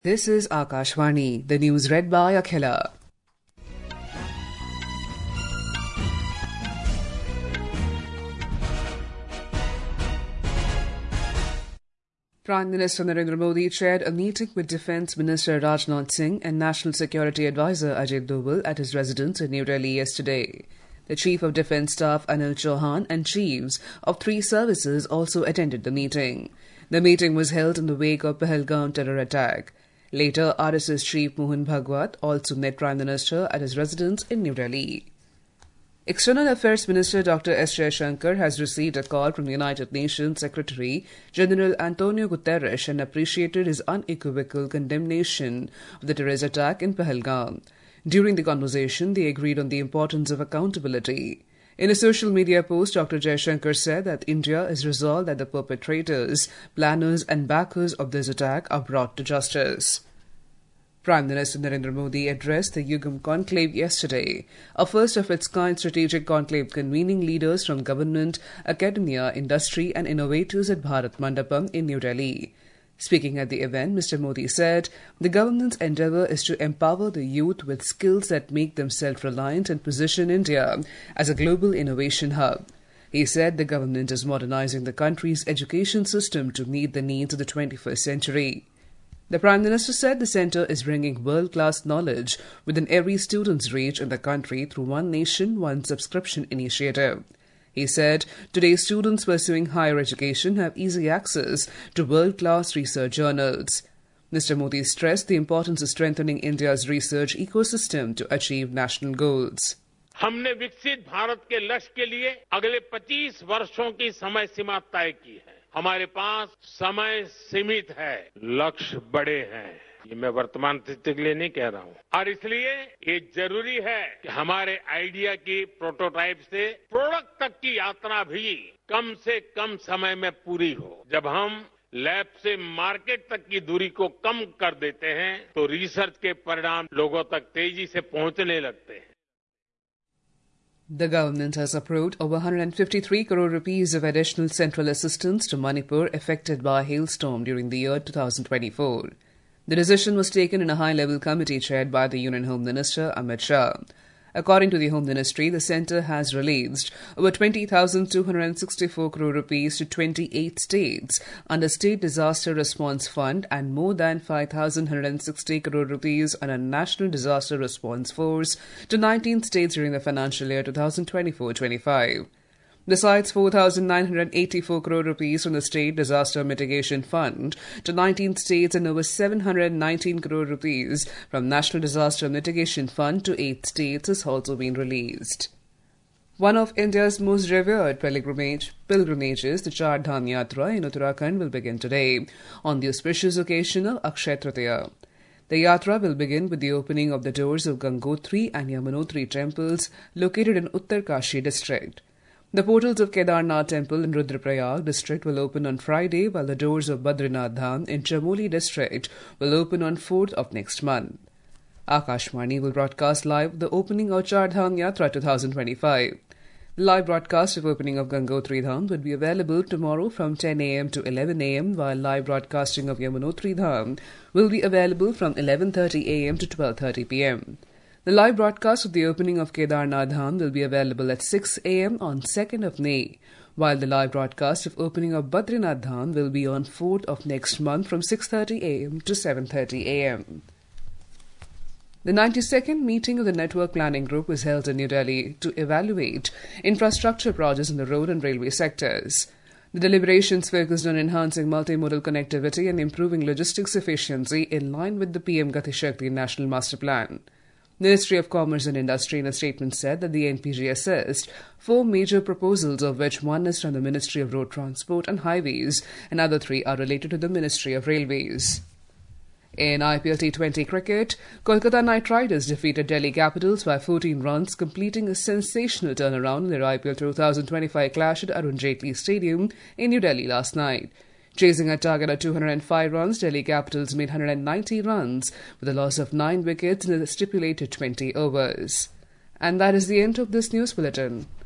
This is Akashvani, the news read by Akhila. Prime Minister Narendra Modi chaired a meeting with Defence Minister Rajnath Singh and National Security Advisor Ajay Doval at his residence in New Delhi yesterday. The Chief of Defence Staff Anil Chauhan and chiefs of 3 services also attended the meeting. The meeting was held in the wake of Pahalgam terror attack. Later, RSS Chief Mohan Bhagwat also met Prime Minister at his residence in New Delhi. External Affairs Minister Dr. S. Jaishankar has received a call from the United Nations Secretary General Antonio Guterres and appreciated his unequivocal condemnation of the terrorist attack in Pahalgam. During the conversation, they agreed on the importance of accountability. In a social media post, Dr. Jaishankar said that India is resolved that the perpetrators, planners and backers of this attack are brought to justice. Prime Minister Narendra Modi addressed the Yugam Conclave yesterday, a first-of-its-kind strategic conclave convening leaders from government, academia, industry and innovators at Bharat Mandapam in New Delhi. Speaking at the event, Mr. Modi said, the government's endeavour is to empower the youth with skills that make them self-reliant and position India as a global innovation hub. He said the government is modernising the country's education system to meet the needs of the 21st century. The Prime Minister said the centre is bringing world-class knowledge within every student's reach in the country through One Nation, One Subscription initiative. He said, today's students pursuing higher education have easy access to world-class research journals. Mr. Modi stressed the importance of strengthening India's research ecosystem to achieve national goals. हमने विकसित भारत के लक्ष्य के लिए अगले 25 वर्षों की समय सीमा तय की है। हमारे पास समय सीमित है, लक्ष्य बड़े हैं। ये मैं वर्तमान स्थिति के लिए नहीं कह रहा हूं और इसलिए ये जरूरी है कि हमारे आइडिया की प्रोटोटाइप से प्रोडक्ट तक की यात्रा भी कम से कम समय में पूरी हो। जब हम लैब से मार्केट तक की दूरी को कम कर देते हैं तो रिसर्च के परिणाम लोगों तक तेजी से पहुंचने लगते हैं। The government has approved over 153 crore rupees of additional central assistance to Manipur affected by a hailstorm during the year 2024. The decision was taken in a high-level committee chaired by the Union Home Minister Amit Shah. According to the Home Ministry, the centre has released over 20,264 crore rupees to 28 states under State Disaster Response Fund and more than 5,160 crore rupees on a National Disaster Response Force to 19 states during the financial year 2024-25. Besides 4,984 crore rupees from the State Disaster Mitigation Fund to 19 states and over 719 crore rupees from National Disaster Mitigation Fund to 8 states has also been released. One of India's most revered pilgrimages, the Char Dham Yatra in Uttarakhand, will begin today on the auspicious occasion of Akshaya Tritiya. The yatra will begin with the opening of the doors of Gangotri and Yamunotri temples located in Uttarkashi district. The portals of Kedarnath Temple in Rudraprayag district will open on Friday, while the doors of Badrinath Dham in Chamoli district will open on 4th of next month. Akashvani will broadcast live the opening of Char Dham Yatra 2025. The live broadcast of opening of Gangotri Dham will be available tomorrow from 10 a.m. to 11 a.m., while live broadcasting of Yamunotri Dham will be available from 11:30 a.m. to 12:30 p.m. The live broadcast of the opening of Kedarnath Dham will be available at 6 a.m. on 2nd of May, while the live broadcast of opening of Badrinath Dham will be on 4th of next month from 6:30 a.m. to 7:30 a.m. The 92nd meeting of the Network Planning Group was held in New Delhi to evaluate infrastructure projects in the road and railway sectors. The deliberations focused on enhancing multimodal connectivity and improving logistics efficiency in line with the PM Gati Shakti National Master Plan. Ministry of Commerce and Industry in a statement said that the NPG assessed 4 major proposals, of which one is from the Ministry of Road Transport and Highways and other 3 are related to the Ministry of Railways. In IPL T20 cricket, Kolkata Knight Riders defeated Delhi Capitals by 14 runs, completing a sensational turnaround in their IPL 2025 clash at Arun Jaitley Stadium in New Delhi last night. Chasing a target of 205 runs, Delhi Capitals made 190 runs with a loss of 9 wickets in the stipulated 20 overs. And that is the end of this news bulletin.